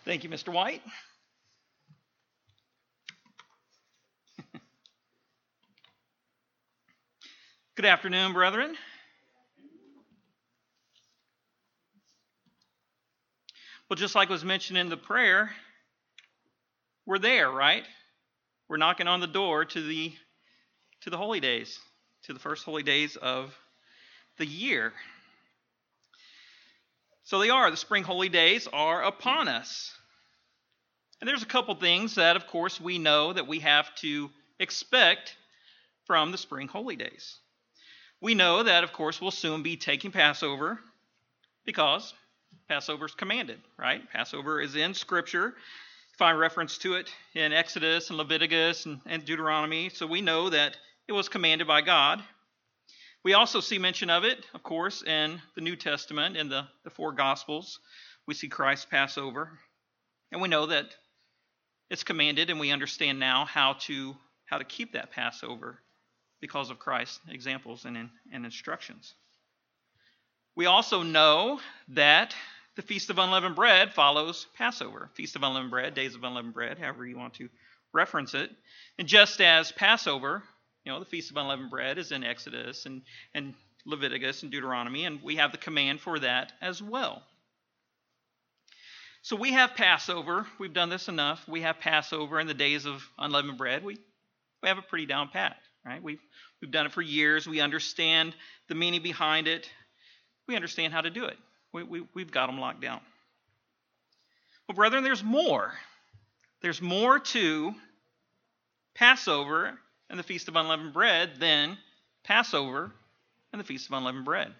Thank you, Mr. White. Good afternoon, brethren. Well, just like was mentioned in the prayer, we're there, right? We're knocking on the door to the holy days, to the first holy days of the year. So the spring holy days are upon us. And there's a couple things that, of course, we know that we have to expect from the spring holy days. We know that, of course, we'll soon be taking Passover because Passover is commanded, right? Passover is in Scripture. You find reference to it in Exodus and Leviticus and Deuteronomy. So we know that it was commanded by God. We also see mention of it, of course, in the New Testament, in the four Gospels. We see Christ's Passover. And we know that it's commanded, and we understand now how to keep that Passover because of Christ's examples and instructions. We also know that the Feast of Unleavened Bread follows Passover. Feast of Unleavened Bread, Days of Unleavened Bread, however you want to reference it. And just as Passover, the Feast of Unleavened Bread is in Exodus and Leviticus and Deuteronomy, and we have the command for that as well. So we have Passover. We've done this enough. We have Passover in the Days of Unleavened Bread. We have it pretty down pat, right? We've done it for years. We understand the meaning behind it. We understand how to do it. We've got them locked down. Well, brethren, there's more. There's more to Passover and the Feast of Unleavened Bread than Passover and the Feast of Unleavened Bread.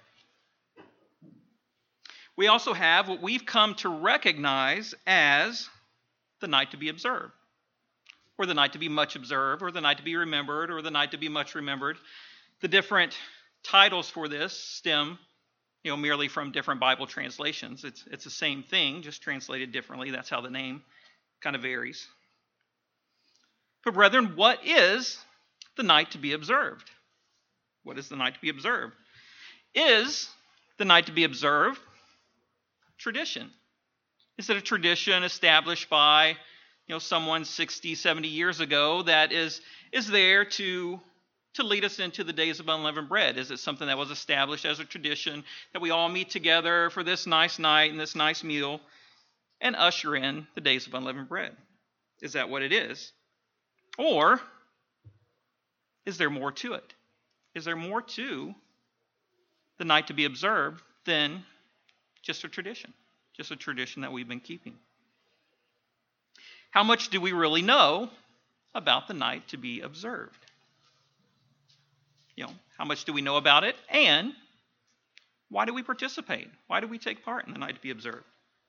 We also have what we've come to recognize as the night to be observed, or the night to be much observed, or the night to be remembered, or the night to be much remembered. The different titles for this stem merely from different Bible translations. It's the same thing, just translated differently. That's how the name kind of varies. But brethren, what is the night to be observed? What is the night to be observed? Is the night to be observed tradition? Is it a tradition established by someone 60, 70 years ago that is there to lead us into the Days of Unleavened Bread? Is it something that was established as a tradition that we all meet together for this nice night and this nice meal and usher in the Days of Unleavened Bread? Is that what it is? Or is there more to it? Is there more to the night to be observed than just a tradition that we've been keeping? How much do we really know about the night to be observed? How much do we know about it? And why do we participate? Why do we take part in the night to be observed?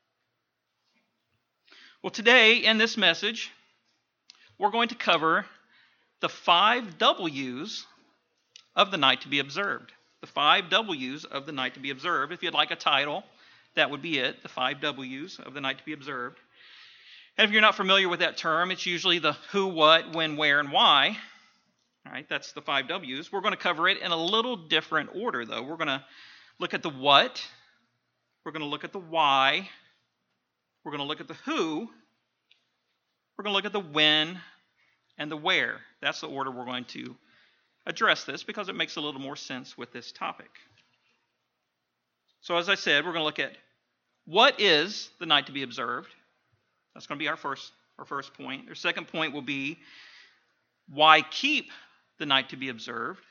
Well, today in this message, we're going to cover the 5 W's of the night to be observed. The 5 W's of the night to be observed. If you'd like a title, that would be it, the 5 W's of the night to be observed. And if you're not familiar with that term, it's usually the who, what, when, where, and why. All right, that's the 5 W's. We're going to cover it in a little different order, though. We're going to look at the what. We're going to look at the why. We're going to look at the who. We're going to look at the when and the where. That's the order we're going to address this because it makes a little more sense with this topic. So as I said, we're going to look at what is the night to be observed. That's going to be our first point. Our second point will be why keep the night to be observed.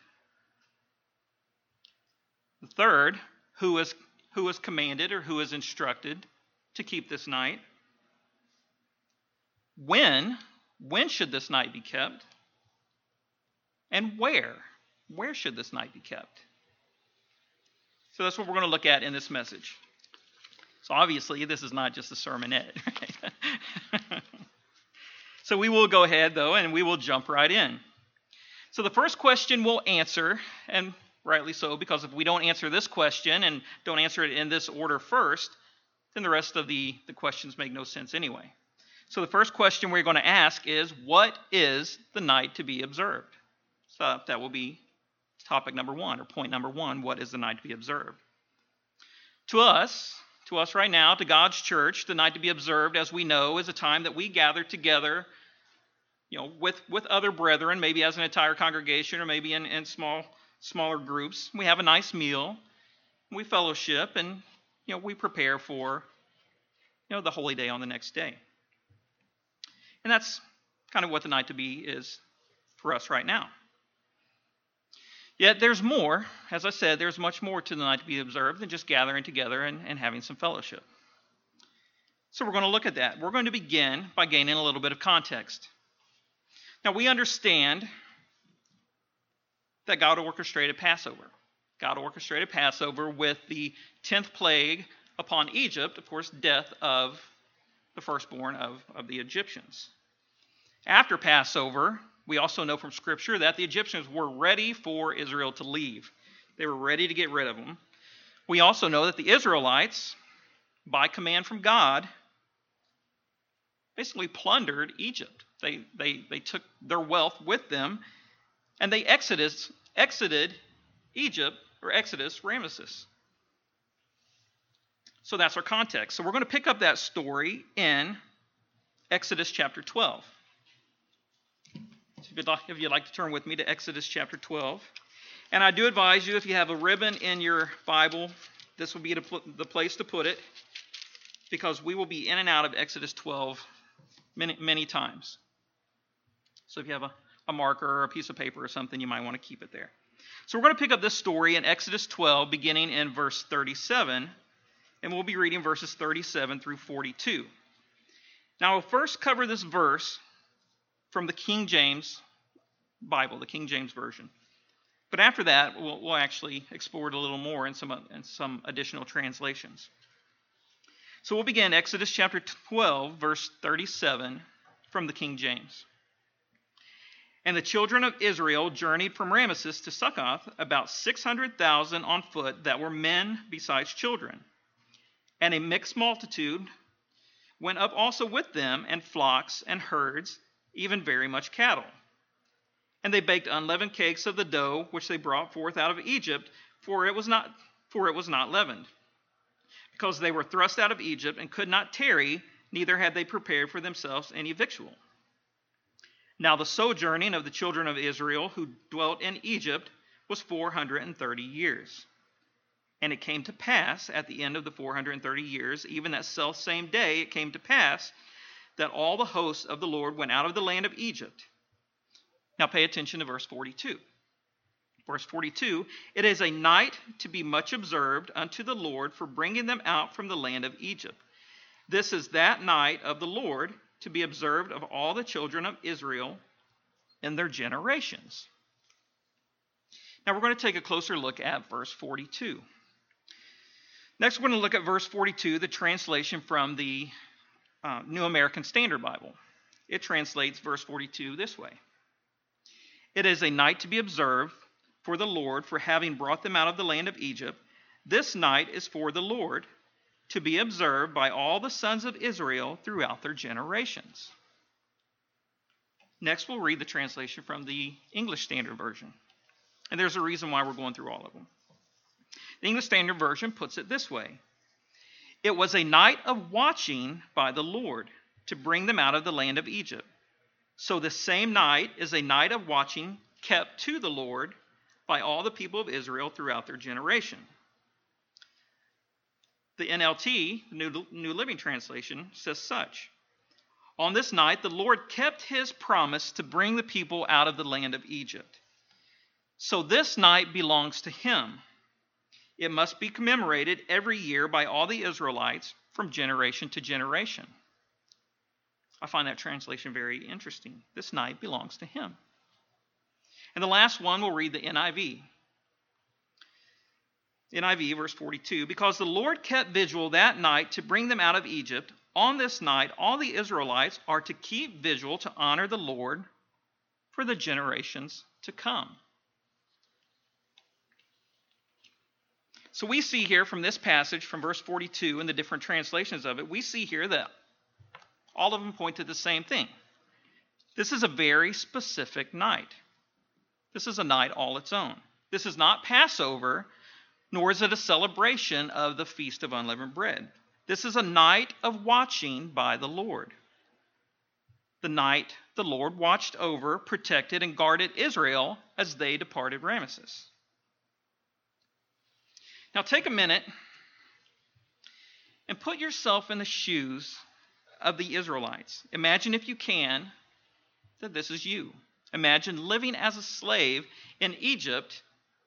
The third, who is commanded or who is instructed to keep this night. When should this night be kept? And where should this night be kept? So that's what we're going to look at in this message. So obviously, this is not just a sermonette. Right? So we will go ahead, though, and we will jump right in. So the first question we'll answer, and rightly so, because if we don't answer this question and don't answer it in this order first, then the rest of the questions make no sense anyway. So the first question we're going to ask is, what is the night to be observed? So that will be topic number 1, or point number 1, what is the night to be observed? To us, To us right now, to God's church, the night to be observed, as we know, is a time that we gather together, with other brethren, maybe as an entire congregation or maybe in smaller groups. We have a nice meal, we fellowship, and we prepare for the holy day on the next day. And that's kind of what the night to be is for us right now. Yet there's more. As I said, there's much more to the night to be observed than just gathering together and having some fellowship. So we're going to look at that. We're going to begin by gaining a little bit of context. Now, we understand that God orchestrated Passover. God orchestrated Passover with the 10th plague upon Egypt, of course, death of the firstborn of the Egyptians. After Passover, we also know from Scripture that the Egyptians were ready for Israel to leave. They were ready to get rid of them. We also know that the Israelites, by command from God, basically plundered Egypt. They took their wealth with them, and they exited Egypt, or Exodus, Ramesses. So that's our context. So we're going to pick up that story in Exodus chapter 12. So if you'd like to turn with me to Exodus chapter 12. And I do advise you, if you have a ribbon in your Bible, this will be the place to put it, because we will be in and out of Exodus 12 many times. So if you have a marker or a piece of paper or something, you might want to keep it there. So we're going to pick up this story in Exodus 12, beginning in verse 37, and we'll be reading verses 37 through 42. Now, we'll first cover this verse from the King James Bible, the King James Version. But after that, we'll actually explore it a little more in some additional translations. So we'll begin Exodus chapter 12, verse 37 from the King James. And the children of Israel journeyed from Ramesses to Succoth, about 600,000 on foot that were men besides children. And a mixed multitude went up also with them, and flocks and herds, even very much cattle. And they baked unleavened cakes of the dough which they brought forth out of Egypt, for it was not leavened, because they were thrust out of Egypt and could not tarry, neither had they prepared for themselves any victual. Now the sojourning of the children of Israel who dwelt in Egypt was 430 years. And it came to pass at the end of the 430 years, even that selfsame day it came to pass, that all the hosts of the Lord went out of the land of Egypt. Now pay attention to verse 42. Verse 42, it is a night to be much observed unto the Lord for bringing them out from the land of Egypt. This is that night of the Lord to be observed of all the children of Israel in their generations. Now we're going to take a closer look at verse 42. Next, we're going to look at verse 42, the translation from the New American Standard Bible. It translates verse 42 this way. It is a night to be observed for the Lord for having brought them out of the land of Egypt. This night is for the Lord, to be observed by all the sons of Israel throughout their generations. Next, we'll read the translation from the English Standard Version. And there's a reason why we're going through all of them. The English Standard Version puts it this way. It was a night of watching by the Lord to bring them out of the land of Egypt. So the same night is a night of watching kept to the Lord by all the people of Israel throughout their generation. The NLT, New Living Translation, says such. On this night, the Lord kept his promise to bring the people out of the land of Egypt. So this night belongs to him. It must be commemorated every year by all the Israelites from generation to generation. I find that translation very interesting. This night belongs to him. And the last one, we'll read the NIV. NIV, verse 42, because the Lord kept vigil that night to bring them out of Egypt. On this night, all the Israelites are to keep vigil to honor the Lord for the generations to come. So we see here from this passage, from verse 42 and the different translations of it, we see here that all of them point to the same thing. This is a very specific night. This is a night all its own. This is not Passover, nor is it a celebration of the Feast of Unleavened Bread. This is a night of watching by the Lord. The night the Lord watched over, protected, and guarded Israel as they departed Ramesses. Now take a minute and put yourself in the shoes of the Israelites. Imagine, if you can, that this is you. Imagine living as a slave in Egypt,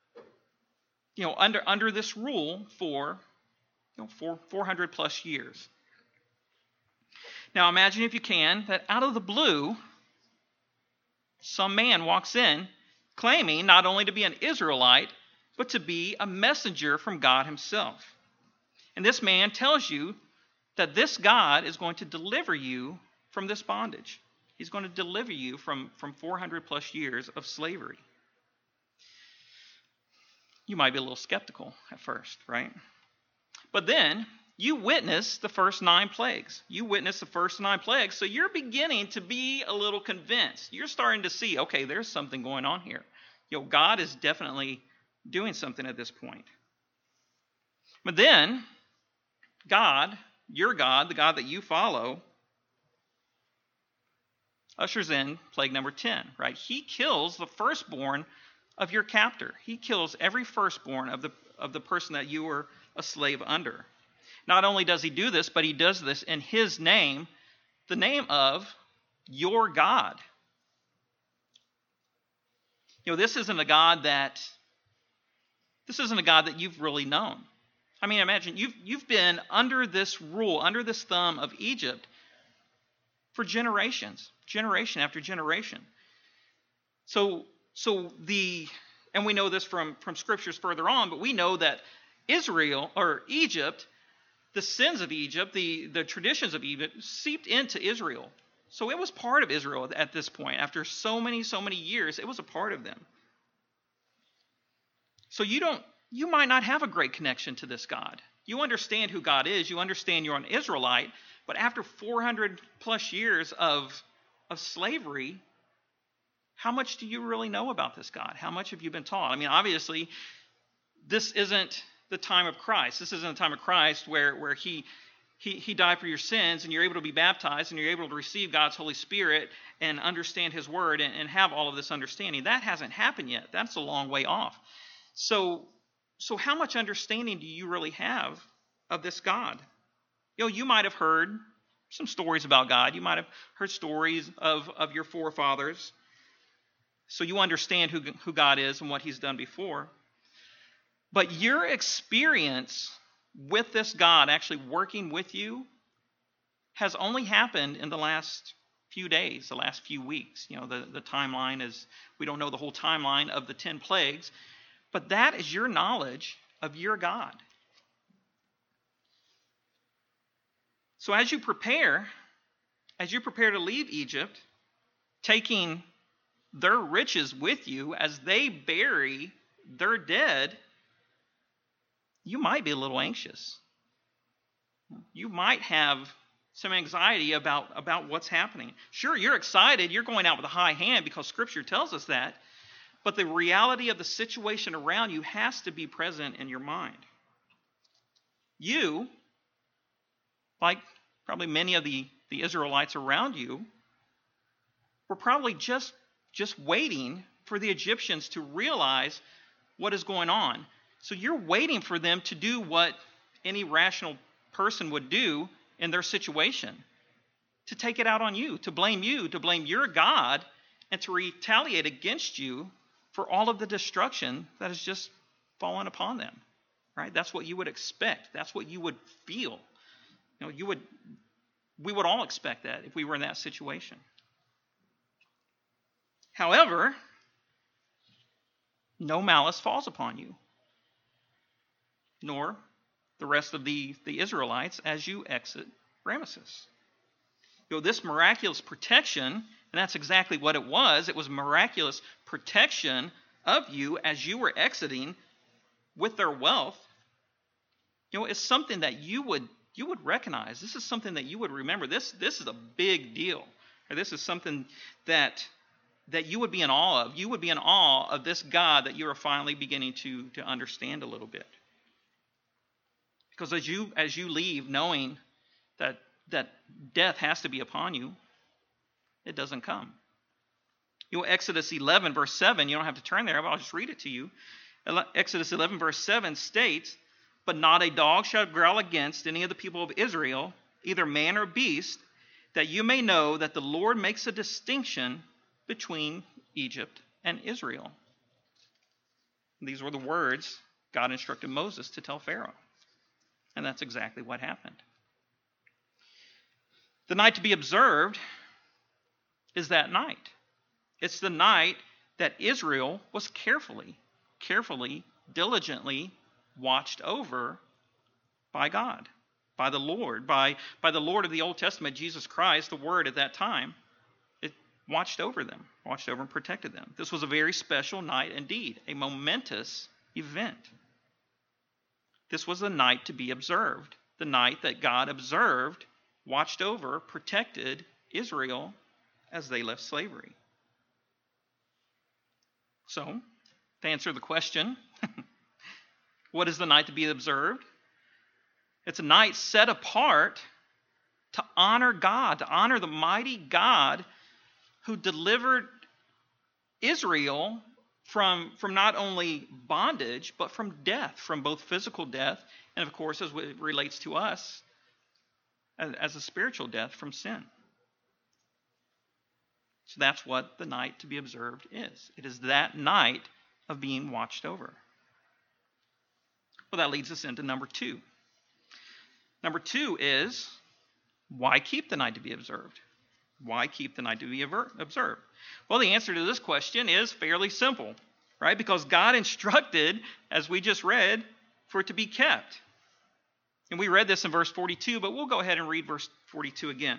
under this rule for 400 plus years. Now imagine, if you can, that out of the blue, some man walks in claiming not only to be an Israelite, but to be a messenger from God himself. And this man tells you that this God is going to deliver you from this bondage. He's going to deliver you from 400 plus years of slavery. You might be a little skeptical at first, right? But then you witness the first 9 plagues. So you're beginning to be a little convinced. You're starting to see, okay, there's something going on here. God is definitely doing something at this point. But then God, your God, the God that you follow, ushers in plague number 10, right? He kills the firstborn of your captor. He kills every firstborn of the person that you were a slave under. Not only does he do this, but he does this in his name, the name of your God. This isn't a God that you've really known. I mean, imagine you've been under this rule, under this thumb of Egypt for generations, generation after generation. And we know this from scriptures further on, but we know that Egypt, the sins of Egypt, the traditions of Egypt seeped into Israel. So it was part of Israel at this point. After so many years, it was a part of them. So you might not have a great connection to this God. You understand who God is. You understand you're an Israelite. But after 400 plus years of slavery, how much do you really know about this God? How much have you been taught? I mean, obviously, this isn't the time of Christ. This isn't the time of Christ where he died for your sins and you're able to be baptized and you're able to receive God's Holy Spirit and understand his word and have all of this understanding. That hasn't happened yet. That's a long way off. So how much understanding do you really have of this God? You might have heard some stories about God. You might have heard stories of your forefathers. So you understand who God is and what he's done before. But your experience with this God actually working with you has only happened in the last few days, the last few weeks. The timeline is, we don't know the whole timeline of the 10 plagues, but that is your knowledge of your God. So as you prepare to leave Egypt, taking their riches with you as they bury their dead, you might be a little anxious. You might have some anxiety about what's happening. Sure, you're excited. You're going out with a high hand because Scripture tells us that. But the reality of the situation around you has to be present in your mind. You, like probably many of the Israelites around you, were probably just waiting for the Egyptians to realize what is going on. So you're waiting for them to do what any rational person would do in their situation, to take it out on you, to blame your God, and to retaliate against you for all of the destruction that has just fallen upon them. Right? That's what you would expect. That's what you would feel. We would all expect that if we were in that situation. However, no malice falls upon you, nor the rest of the Israelites as you exit Ramesses. This miraculous protection, and that's exactly what it was. It was miraculous protection of you as you were exiting with their wealth. It's something that you would recognize. This is something that you would remember. This is a big deal. Or this is something that you would be in awe of. You would be in awe of this God that you are finally beginning to understand a little bit. Because as you leave knowing that death has to be upon you, it doesn't come. Exodus 11, verse 7, you don't have to turn there, but I'll just read it to you. Exodus 11, verse 7 states, "But not a dog shall growl against any of the people of Israel, either man or beast, that you may know that the Lord makes a distinction between Egypt and Israel." These were the words God instructed Moses to tell Pharaoh. And that's exactly what happened. The night to be observed is that night. It's the night that Israel was carefully, diligently watched over by God, by the Lord, by the Lord of the Old Testament, Jesus Christ, the Word at that time. It watched over them, and protected them. This was a very special night indeed, a momentous event. This was the night to be observed, the night that God observed, watched over, protected Israel as they left slavery. So, to answer the question, what is the night to be observed? It's a night set apart to honor God, to honor the mighty God who delivered Israel from not only bondage, but from death, from both physical death, and of course, as it relates to us, as a spiritual death from sin. So that's what the night to be observed is. It is that night of being watched over. Well, that leads us into number 2. Number 2 is, why keep the night to be observed? Why keep the night to be observed? Well, the answer to this question is fairly simple, right? Because God instructed, as we just read, for it to be kept. And we read this in verse 42, but we'll go ahead and read verse 42 again.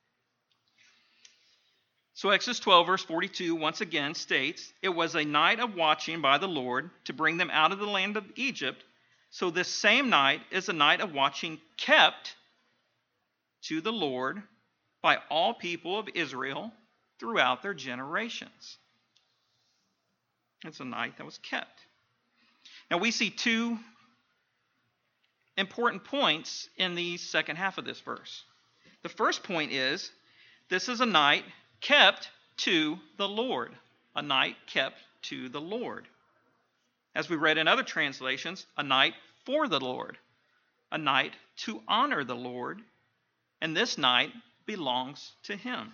So Exodus 12, verse 42, once again states, "It was a night of watching by the Lord to bring them out of the land of Egypt. So this same night is a night of watching kept to the Lord by all people of Israel throughout their generations." It's a night that was kept. Now we see 2 important points in the second half of this verse. The first point is, this is a night kept to the Lord. A night kept to the Lord. As we read in other translations, a night for the Lord. A night to honor the Lord. And this night belongs to Him.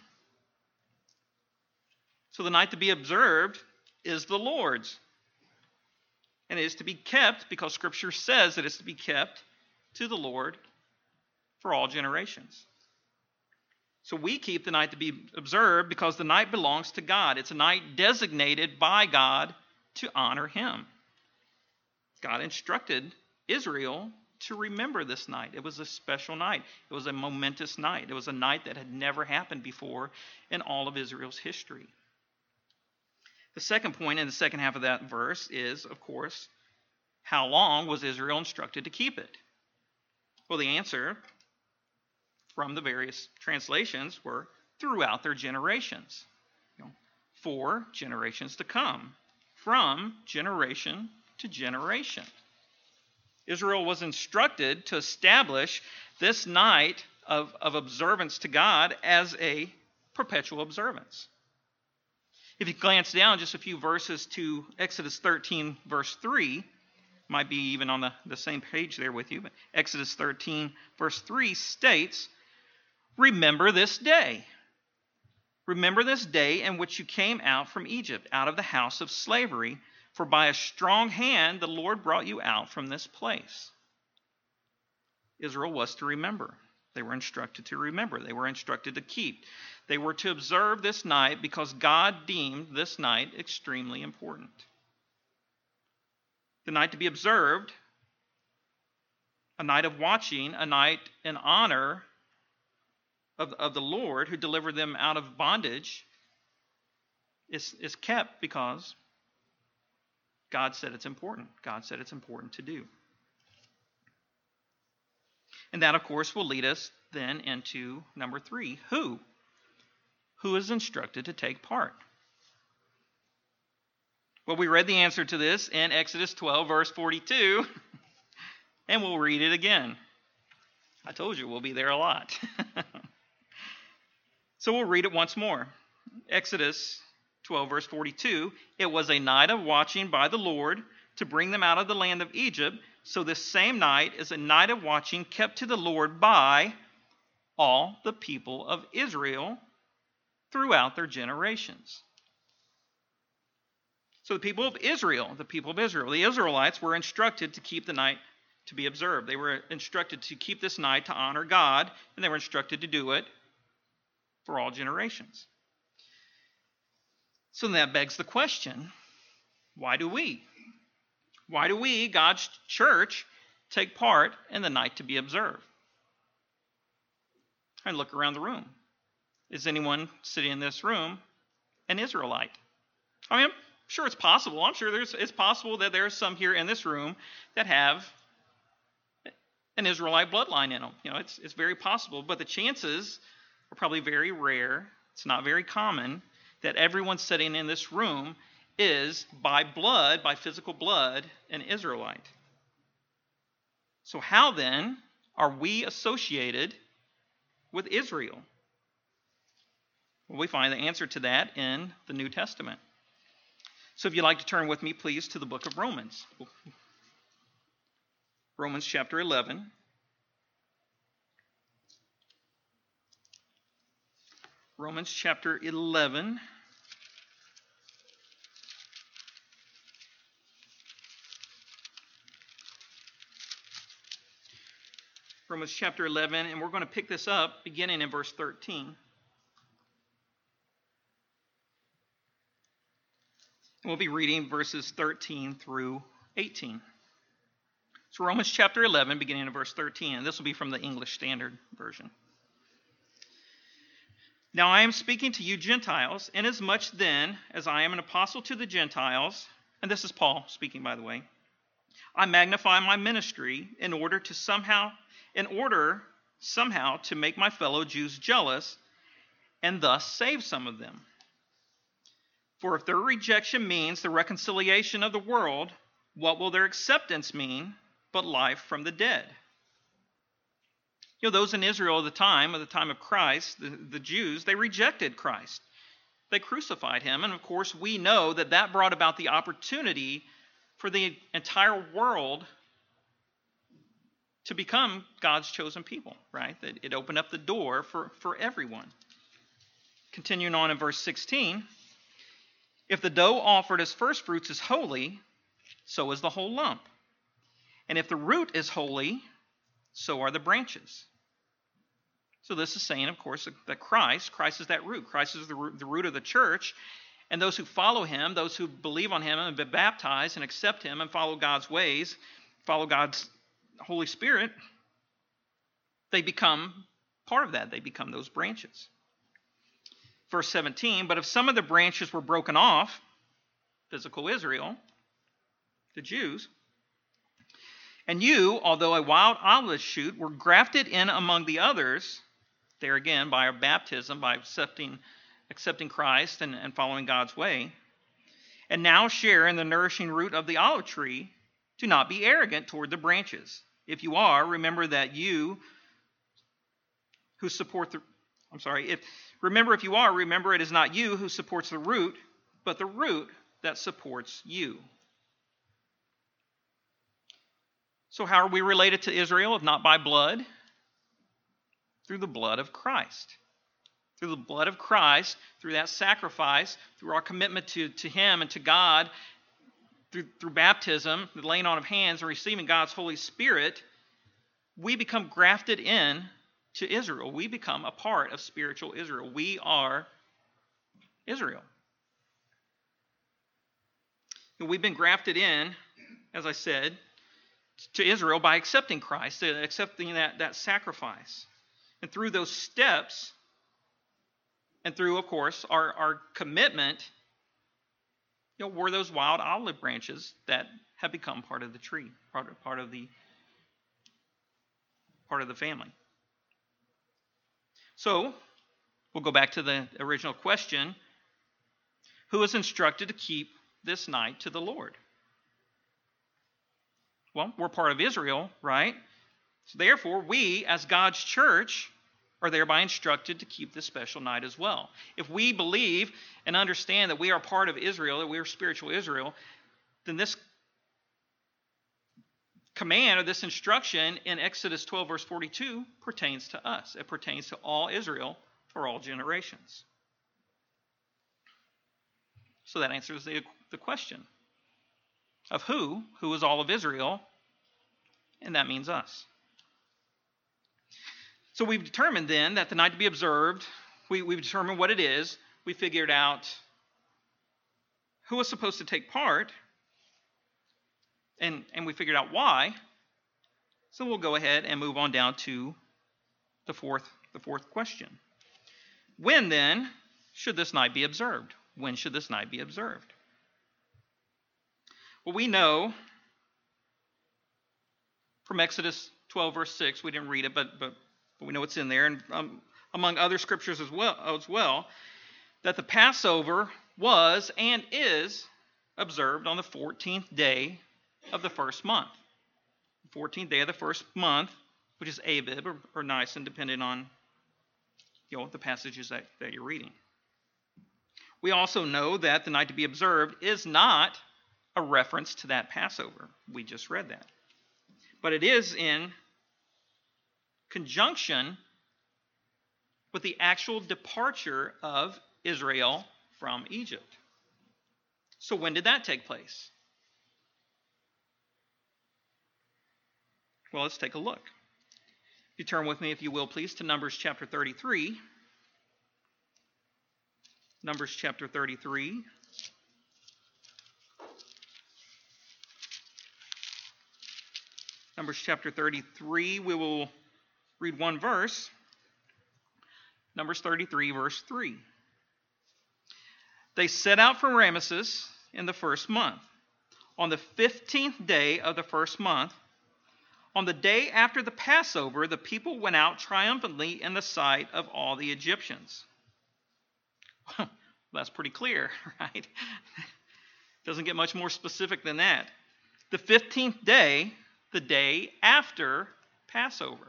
So the night to be observed is the Lord's. And it is to be kept because Scripture says that it's to be kept to the Lord for all generations. So we keep the night to be observed because the night belongs to God. It's a night designated by God to honor Him. God instructed Israel to remember this night. It was a special night. It was a momentous night. It was a night that had never happened before in all of Israel's history. The second point in the second half of that verse is, of course, how long was Israel instructed to keep it? Well, the answer from the various translations were throughout their generations. 4 generations to come, from generation to generation. Israel was instructed to establish this night of observance to God as a perpetual observance. If you glance down just a few verses to Exodus 13, verse 3, might be even on the same page there with you, but Exodus 13, verse 3 states, "Remember this day. Remember this day in which you came out from Egypt, out of the house of slavery, for by a strong hand the Lord brought you out from this place." Israel was to remember. They were instructed to remember. They were instructed to keep. They were to observe this night because God deemed this night extremely important. The night to be observed, a night of watching, a night in honor of the Lord who delivered them out of bondage, is kept because God said it's important. God said it's important to do. And that, of course, will lead us then into number 3. Who? Who is instructed to take part? Well, we read the answer to this in Exodus 12, verse 42. And we'll read it again. I told you we'll be there a lot. So we'll read it once more. Exodus 12, verse 42. It was a night of watching by the Lord to bring them out of the land of Egypt. So this same night is a night of watching kept to the Lord by all the people of Israel throughout their generations. So the people of Israel, the Israelites were instructed to keep the night to be observed. They were instructed to keep this night to honor God, and they were instructed to do it for all generations. So that begs the question, why do we? Why do we, God's church, take part in the night to be observed? And look around the room. Is anyone sitting in this room an Israelite? I mean, I'm sure it's possible. I'm sure it's possible that there's some here in this room that have an Israelite bloodline in them. It's very possible, but the chances are probably very rare. It's not very common that everyone sitting in this room is by physical blood, an Israelite. So how then are we associated with Israel? Well, we find the answer to that in the New Testament. So if you'd like to turn with me, please, to the book of Romans. Romans chapter 11. Romans chapter 11. Romans chapter 11, and we're going to pick this up beginning in verse 13. And we'll be reading verses 13 through 18. So Romans chapter 11, beginning in verse 13, and this will be from the English Standard Version. Now I am speaking to you Gentiles, inasmuch then as I am an apostle to the Gentiles, and this is Paul speaking, by the way, I magnify my ministry in order somehow to make my fellow Jews jealous, and thus save some of them. For if their rejection means the reconciliation of the world, what will their acceptance mean but life from the dead? Those in Israel at the time of Christ, the Jews, they rejected Christ. They crucified him, and of course we know that brought about the opportunity for the entire world to become God's chosen people, right? That it opened up the door for everyone. Continuing on in verse 16, if the dough offered as first fruits is holy, so is the whole lump. And if the root is holy, so are the branches. So this is saying, of course, that Christ is that root. Christ is the root of the church. And those who follow him, those who believe on him and be baptized and accept him and follow God's ways, follow God's Holy Spirit, they become part of that. They become those branches. Verse 17, but if some of the branches were broken off, physical Israel, the Jews, and you, although a wild olive shoot, were grafted in among the others, there again, by our baptism, by accepting Christ and following God's way, and now share in the nourishing root of the olive tree, do not be arrogant toward the branches. If you are, remember if you are, remember it is not you who supports the root, but the root that supports you. So how are we related to Israel if not by blood? Through the blood of Christ. Through the blood of Christ, through that sacrifice, through our commitment to him and to God, through baptism, the laying on of hands, and receiving God's Holy Spirit, we become grafted in to Israel. We become a part of spiritual Israel. We are Israel. And we've been grafted in, as I said, to Israel by accepting Christ, accepting that sacrifice. And through those steps, and through, of course, our commitment, we're those wild olive branches that have become part of the tree, part of the family. So, we'll go back to the original question. Who is instructed to keep this night to the Lord? Well, we're part of Israel, right? So therefore, we, as God's church, are thereby instructed to keep this special night as well. If we believe and understand that we are part of Israel, that we are spiritual Israel, then this command or this instruction in Exodus 12, verse 42 pertains to us. It pertains to all Israel for all generations. So that answers the question of who is all of Israel, and that means us. So we've determined then that the night to be observed, we've determined what it is. We figured out who was supposed to take part, and we figured out why. So we'll go ahead and move on down to the fourth question. When then should this night be observed? When should this night be observed? Well, we know from Exodus 12, verse 6, we didn't read it, but we know it's in there, and among other scriptures as well, that the Passover was and is observed on the 14th day of the first month. The 14th day of the first month, which is Abib or Nisan, depending on the passages that you're reading. We also know that the night to be observed is not a reference to that Passover. We just read that. But it is in conjunction with the actual departure of Israel from Egypt. So when did that take place? Well, let's take a look. If you turn with me, if you will, please, to Numbers chapter 33. Numbers chapter 33. Numbers chapter 33, we will read one verse. Numbers 33, verse 3. They set out from Ramesses in the first month. On the 15th day of the first month, on the day after the Passover, the people went out triumphantly in the sight of all the Egyptians. Well, that's pretty clear, right? Doesn't get much more specific than that. The 15th day, the day after Passover.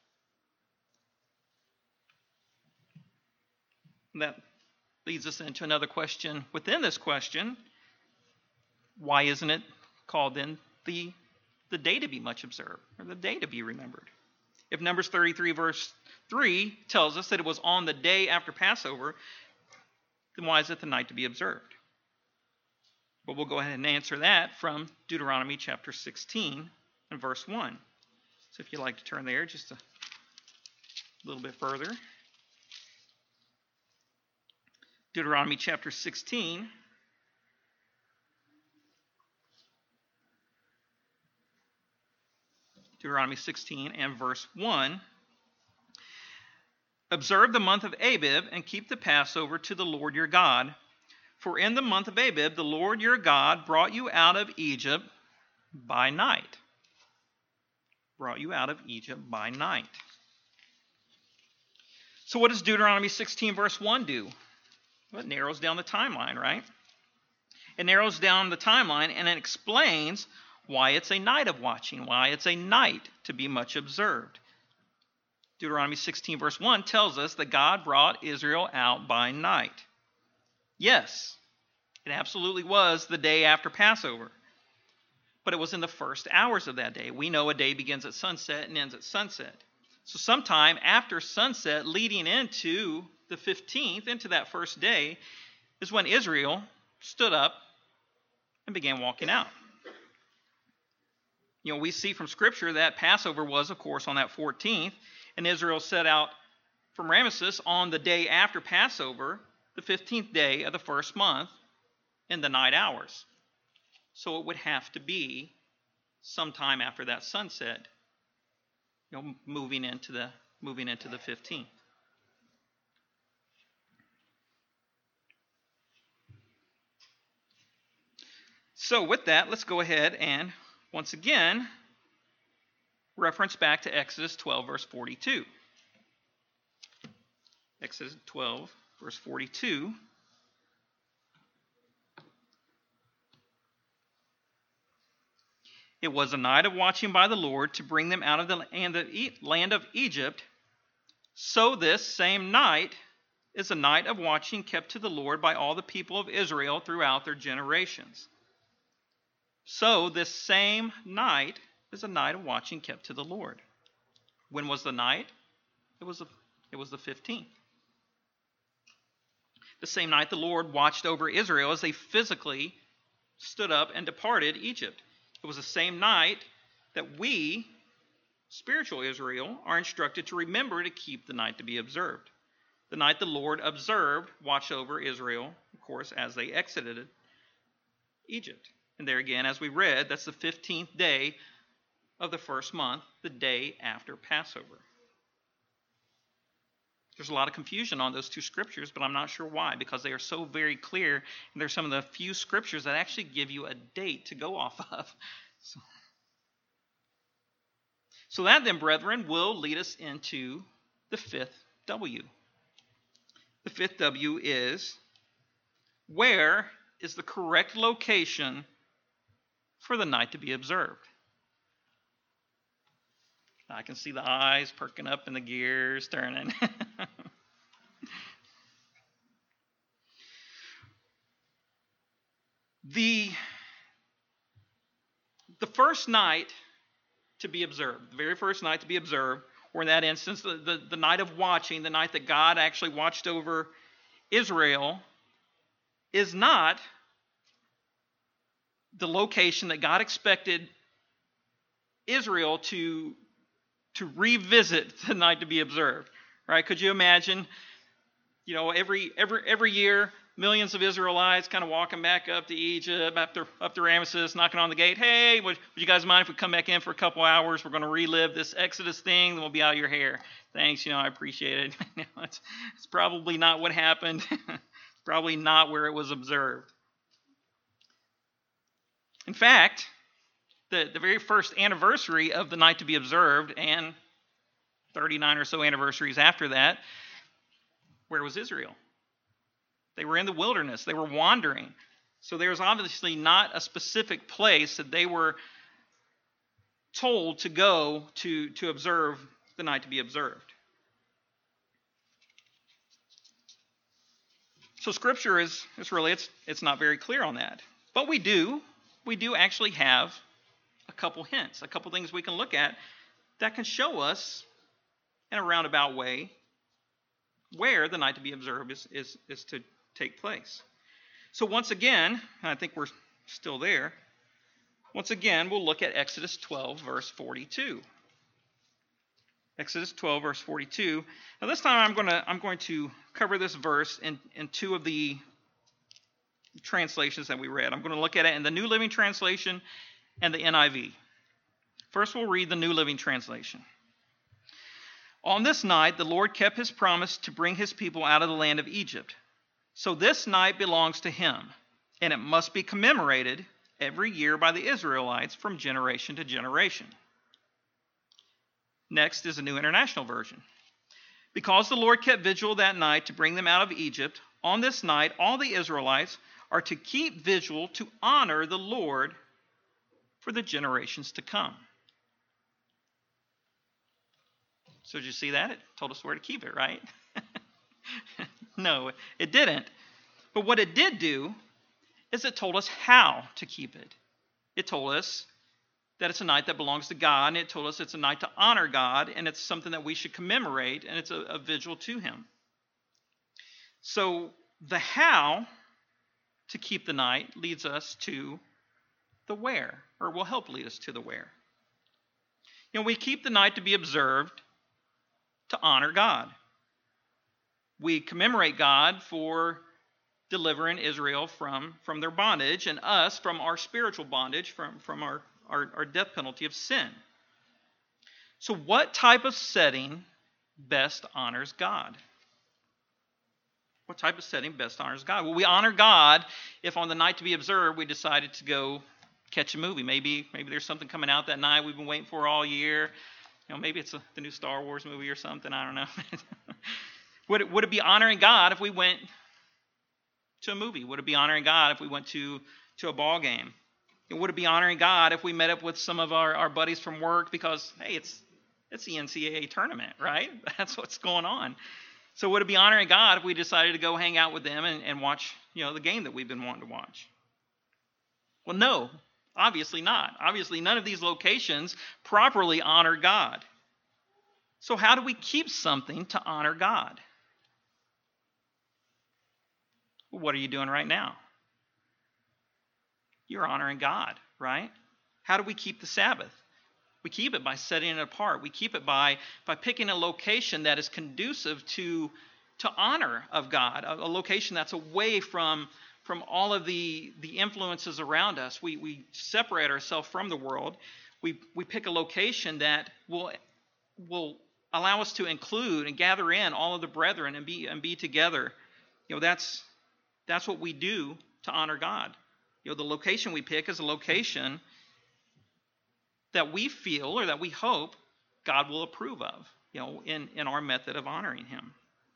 That leads us into another question within this question. Why isn't it called then the day to be much observed, or the day to be remembered? If Numbers 33 verse 3 tells us that it was on the day after Passover, then why is it the night to be observed? Well, we'll go ahead and answer that from Deuteronomy chapter 16 and verse 1. So if you'd like to turn there just a little bit further. Deuteronomy chapter 16. Deuteronomy 16 and verse 1. Observe the month of Abib and keep the Passover to the Lord your God. For in the month of Abib, the Lord your God brought you out of Egypt by night. Brought you out of Egypt by night. So what does Deuteronomy 16 verse 1 do? Well, it narrows down the timeline, right? It narrows down the timeline and it explains why it's a night of watching, why it's a night to be much observed. Deuteronomy 16 verse 1 tells us that God brought Israel out by night. Yes, it absolutely was the day after Passover, but it was in the first hours of that day. We know a day begins at sunset and ends at sunset. So sometime after sunset, leading into the 15th, into that first day, is when Israel stood up and began walking out. We see from Scripture that Passover was, of course, on that 14th, and Israel set out from Ramesses on the day after Passover, the 15th day of the first month, in the night hours. So it would have to be sometime after that sunset, moving into the 15th. So with that, let's go ahead and once again reference back to Exodus 12, verse 42. Exodus 12, verse 42. It was a night of watching by the Lord to bring them out of the land of Egypt. So this same night is a night of watching kept to the Lord by all the people of Israel throughout their generations. So this same night is a night of watching kept to the Lord. When was the night? It was the 15th. The same night the Lord watched over Israel as they physically stood up and departed Egypt. It was the same night that we, spiritual Israel, are instructed to remember to keep the night to be observed. The night the Lord observed, watched over Israel, of course, as they exited Egypt. And there again, as we read, that's the 15th day of the first month, the day after Passover. There's a lot of confusion on those two scriptures, but I'm not sure why, because they are so very clear, and they're some of the few scriptures that actually give you a date to go off of. So that then, brethren, will lead us into the fifth W. The fifth W is, where is the correct location for the night to be observed? I can see the eyes perking up and the gears turning. The first night to be observed, the very first night to be observed, or in that instance, the night of watching, the night that God actually watched over Israel, is not the location that God expected Israel to revisit the night to be observed, right? Could you imagine, every year, millions of Israelites kind of walking back up to Egypt, up to Ramesses, knocking on the gate. Hey, would you guys mind if we come back in for a couple hours? We're going to relive this Exodus thing, then we'll be out of your hair. Thanks, I appreciate it. It's probably not what happened. Probably not where it was observed. In fact, the very first anniversary of the night to be observed, and 39 or so anniversaries after that, where was Israel? They were in the wilderness. They were wandering. So there's obviously not a specific place that they were told to go to observe the night to be observed. So Scripture is really, it's not very clear on that. But we do actually have a couple hints, a couple things we can look at that can show us in a roundabout way where the night to be observed is to take place. So once again, I think we're still there. Once again, we'll look at Exodus 12, verse 42. Exodus 12, verse 42. Now this time I'm going to cover this verse in two of the translations that we read. I'm going to look at it in the New Living Translation and the NIV. First, we'll read the New Living Translation. On this night, the Lord kept his promise to bring his people out of the land of Egypt. So this night belongs to him, and it must be commemorated every year by the Israelites from generation to generation. Next is the New International Version. Because the Lord kept vigil that night to bring them out of Egypt, on this night all the Israelites are to keep vigil to honor the Lord for the generations to come. So did you see that? It told us where to keep it, right? No, it didn't. But what it did do is it told us how to keep it. It told us that it's a night that belongs to God, and it told us it's a night to honor God, and it's something that we should commemorate, and it's a vigil to him. So the how to keep the night leads us to the where, or will help lead us to the where. We keep the night to be observed to honor God. We commemorate God for delivering Israel from their bondage, and us from our spiritual bondage, from our death penalty of sin. So what type of setting best honors God? What type of setting best honors God? Well, we honor God if on the night to be observed we decided to go catch a movie. Maybe there's something coming out that night we've been waiting for all year. Maybe it's the new Star Wars movie or something. I don't know. Would it be honoring God if we went to a movie? Would it be honoring God if we went to a ball game? Would it be honoring God if we met up with some of our buddies from work because, hey, it's the NCAA tournament, right? That's what's going on. So would it be honoring God if we decided to go hang out with them and watch, the game that we've been wanting to watch? Well, no, obviously not. Obviously, none of these locations properly honor God. So how do we keep something to honor God? Well, what are you doing right now? You're honoring God, right? How do we keep the Sabbath? We keep it by setting it apart. We keep it by picking a location that is conducive to honor of God, a location that's away from all of the influences around us. We separate ourselves from the world. We pick a location that will allow us to include and gather in all of the brethren and be together. That's what we do to honor God. The location we pick is a location that we feel or that we hope God will approve of, in our method of honoring him.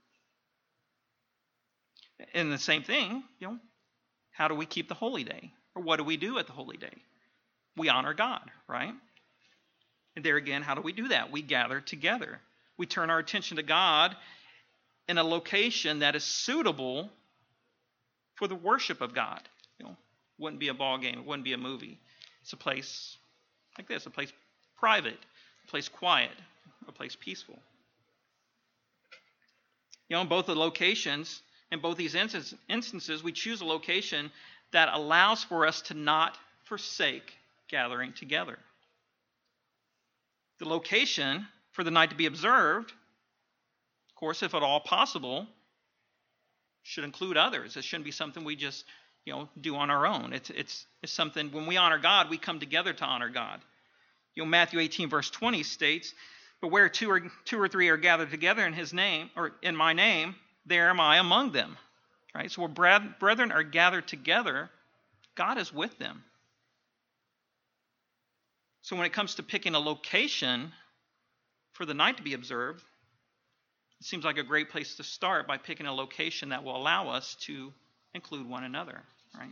And the same thing, how do we keep the holy day? Or what do we do at the holy day? We honor God, right? And there again, how do we do that? We gather together. We turn our attention to God in a location that is suitable for the worship of God. Wouldn't be a ball game. It wouldn't be a movie. It's a place like this, a place private, a place quiet, a place peaceful. In both the locations, in both these instances, we choose a location that allows for us to not forsake gathering together. The location for the night to be observed, of course, if at all possible, should include others. It shouldn't be something we just do on our own. It's something, when we honor God, we come together to honor God. Matthew 18 verse 20 states, "But where two or three are gathered together in his name, or in my name, there am I among them." Right? So where brethren are gathered together, God is with them. So when it comes to picking a location for the night to be observed, it seems like a great place to start by picking a location that will allow us to include one another, right?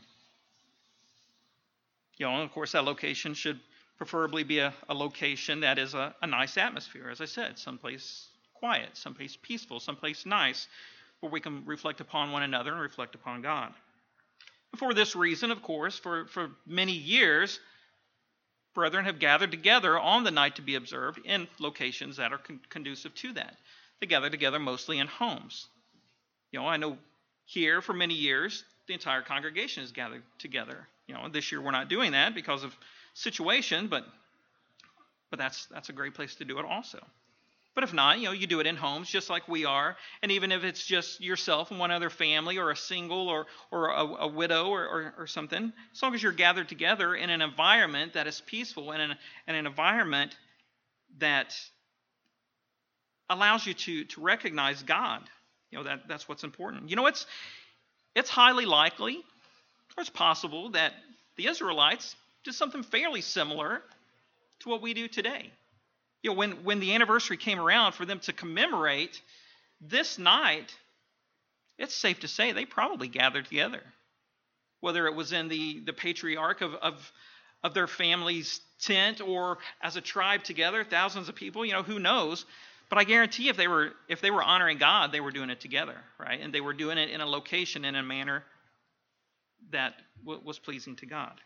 And of course, that location should preferably be a location that is a nice atmosphere, as I said, someplace quiet, someplace peaceful, someplace nice, where we can reflect upon one another and reflect upon God. For this reason, of course, for many years, brethren have gathered together on the night to be observed in locations that are conducive to that. They gather together mostly in homes. I know here for many years, the entire congregation is gathered together. This year we're not doing that because of situation, but that's a great place to do it also. But if not, you do it in homes just like we are. And even if it's just yourself and one other family, or a single, or a widow, or something, as long as you're gathered together in an environment that is peaceful and an environment that allows you to recognize God, that's what's important. It's highly likely, or it's possible, that the Israelites did something fairly similar to what we do today. When the anniversary came around for them to commemorate this night, it's safe to say they probably gathered together. Whether it was in the patriarch of their family's tent, or as a tribe together, thousands of people, who knows? But I guarantee if they were honoring God, they were doing it together, right? And they were doing it in a location, in a manner that was pleasing to God.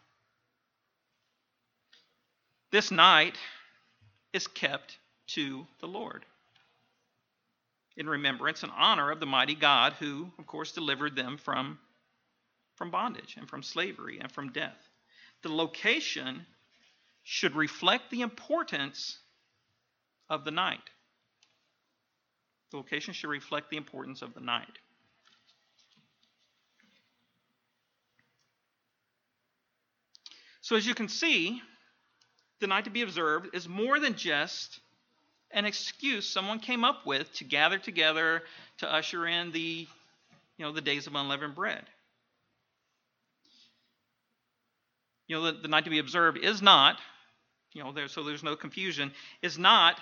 This night is kept to the Lord in remembrance and honor of the mighty God who, of course, delivered them from bondage and from slavery and from death. The location should reflect the importance of the night. The location should reflect the importance of the night. So as you can see, the night to be observed is more than just an excuse someone came up with to gather together to usher in the days of unleavened bread. The night to be observed is not, so there's no confusion, is not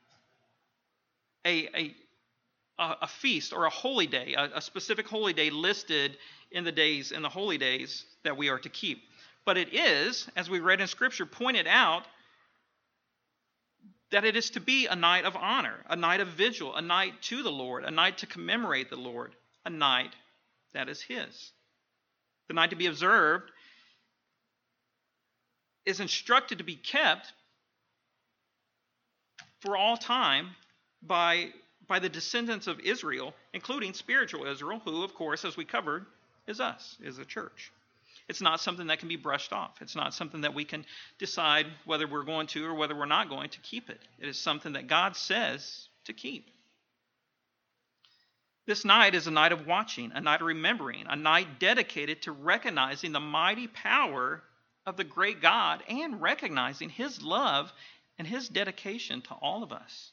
a feast or a holy day, a specific holy day listed in the holy days that we are to keep. But it is, as we read in Scripture, pointed out that it is to be a night of honor, a night of vigil, a night to the Lord, a night to commemorate the Lord, a night that is His. The night to be observed is instructed to be kept for all time by the descendants of Israel, including spiritual Israel, who, of course, as we covered, is us, is the church. It's not something that can be brushed off. It's not something that we can decide whether we're going to or whether we're not going to keep it. It is something that God says to keep. This night is a night of watching, a night of remembering, a night dedicated to recognizing the mighty power of the great God and recognizing His love and His dedication to all of us.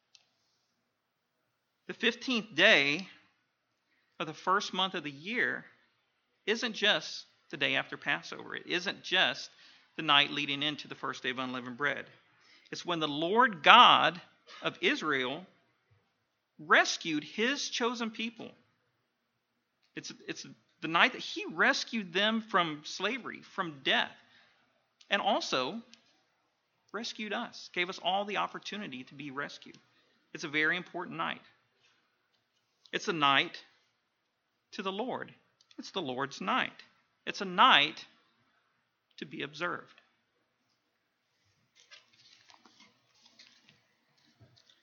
The 15th day of the first month of the year isn't just the day after Passover. It isn't just the night leading into the first day of unleavened bread. It's when the Lord God of Israel rescued His chosen people. It's the night that He rescued them from slavery, from death, and also rescued us, gave us all the opportunity to be rescued. It's a very important night. It's a night to the Lord. It's the Lord's night. It's a night to be observed.